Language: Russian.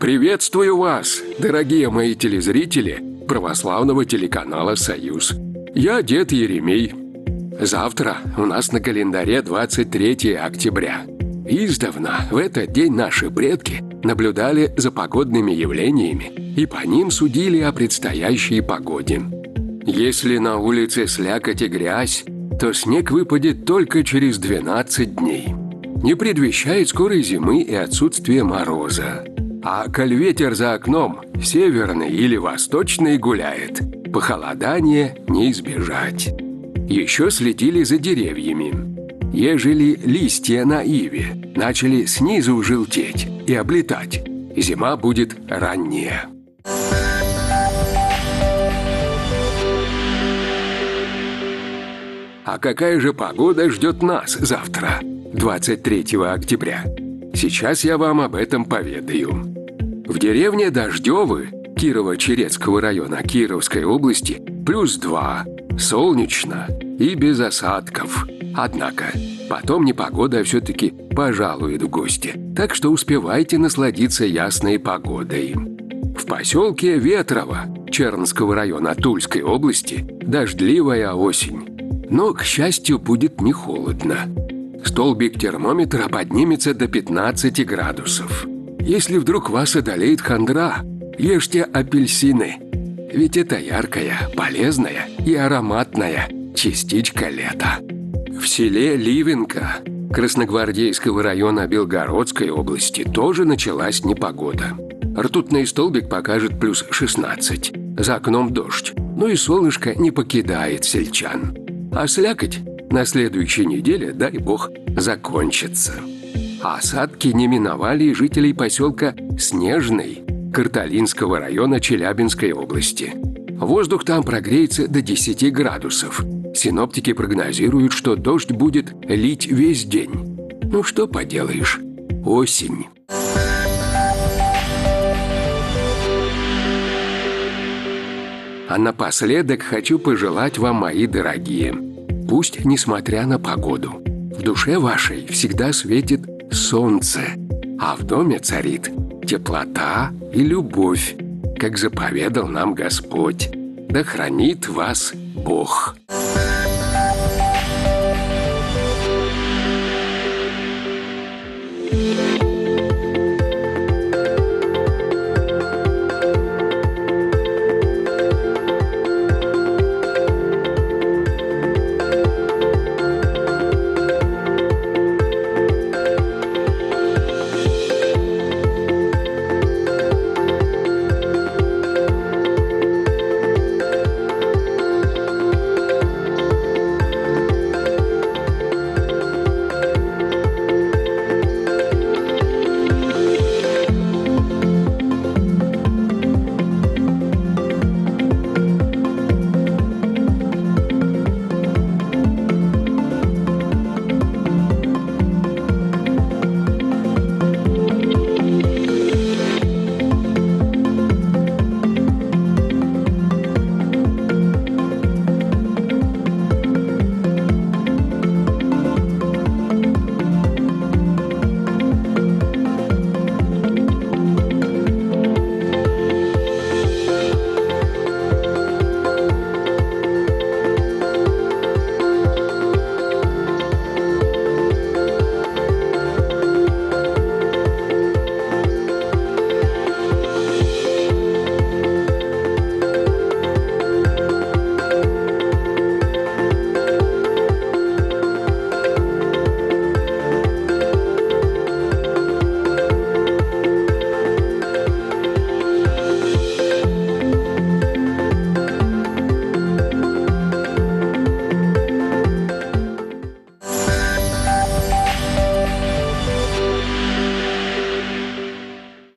Приветствую вас, дорогие мои телезрители православного телеканала «Союз». Я дед Еремей. Завтра у нас на календаре 23 октября. Издавна в этот день наши предки наблюдали за погодными явлениями и по ним судили о предстоящей погоде. Если на улице слякоть и грязь, то снег выпадет только через 12 дней. Не предвещает скорой зимы и отсутствие мороза. А коль ветер за окном северный или восточный гуляет, похолодания не избежать. Еще следили за деревьями. Ежели листья на иве начали снизу желтеть и облетать, зима будет ранняя. А какая же погода ждет нас завтра, 23 октября? Сейчас я вам об этом поведаю. В деревне Дождевы Кирово-Черецкого района Кировской области +2, солнечно и без осадков. Однако потом непогода все-таки пожалует в гости, так что успевайте насладиться ясной погодой. В поселке Ветрово Чернского района Тульской области дождливая осень. Но, к счастью, будет не холодно. Столбик термометра поднимется до 15 градусов. Если вдруг вас одолеет хандра, ешьте апельсины. Ведь это яркая, полезная и ароматная частичка лета. В селе Ливенка Красногвардейского района Белгородской области тоже началась непогода. Ртутный столбик покажет +16. За окном дождь, но и солнышко не покидает сельчан. А слякоть на следующей неделе, дай бог, закончится. Осадки не миновали и жителей поселка Снежный Карталинского района Челябинской области. Воздух там прогреется до 10 градусов. Синоптики прогнозируют, что дождь будет лить весь день. Ну что поделаешь, осень. А напоследок хочу пожелать вам, мои дорогие, пусть, несмотря на погоду, в душе вашей всегда светит солнце, а в доме царит теплота и любовь, как заповедал нам Господь. Да хранит вас Бог.